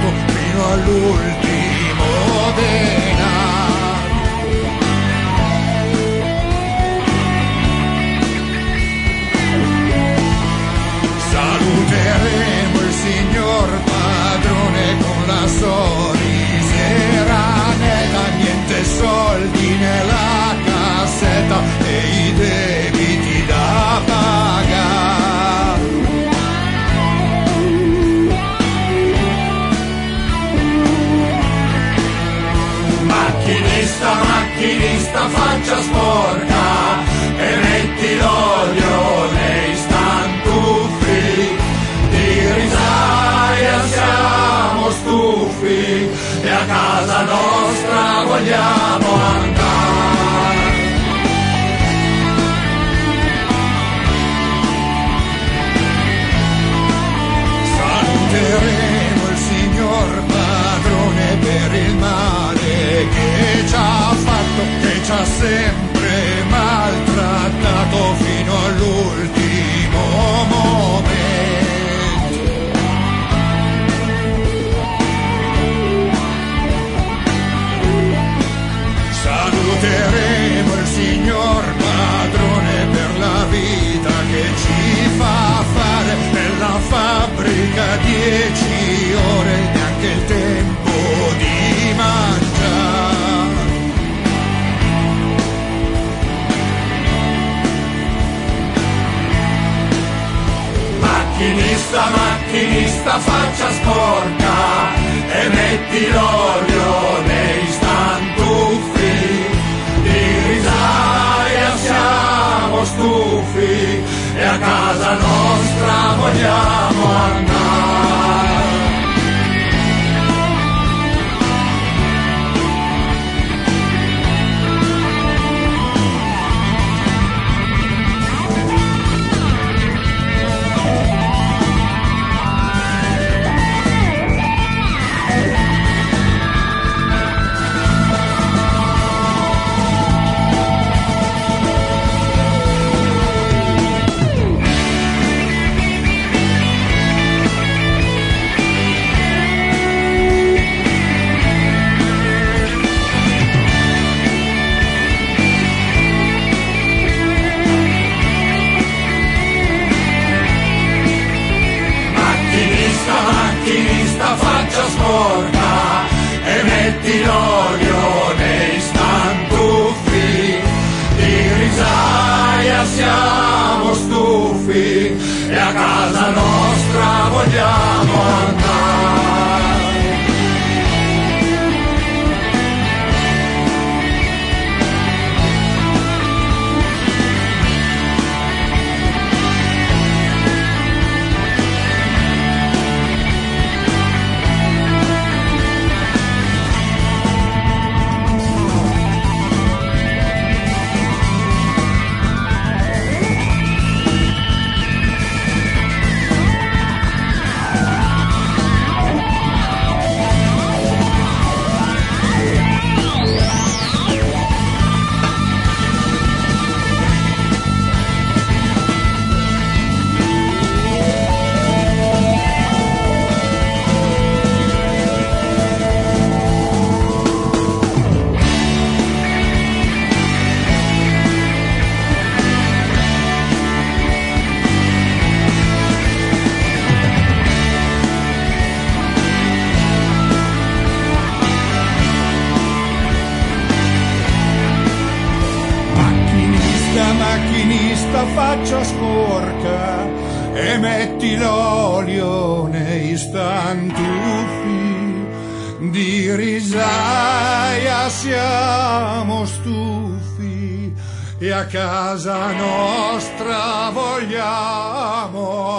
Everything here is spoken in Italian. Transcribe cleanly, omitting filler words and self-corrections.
trattato fino all'ultimo denaro. Saluteremo il signor padrone con la sorrisera, nella niente soldi nella cassetta e i debiti da pagare. Macchinista, macchinista, faccia sporca e metti l'olio nei stantuffi. Di risaia siamo stufi e a casa nostra vogliamo andare. Saluteremo il signor padrone per il male che ci ha fatto, che ci ha sempre maltrattato fino all'ultimo momento. Saluteremo il signor padrone per la vita che ci fa fare nella fabbrica 10 ore, neanche il tempo di mangiare. Macchinista, macchinista, faccia sporca e metti l'olio nei stantuffi. Di risaia siamo stufi e a casa nostra vogliamo andare. Faccia sporca e metti l'olio nei stantuffi. Di risaia siamo stufi e a casa nostra vogliamo andare. Macchinista, faccia sporca e metti l'olio nei stantuffi. Di risaia siamo stufi e a casa nostra vogliamo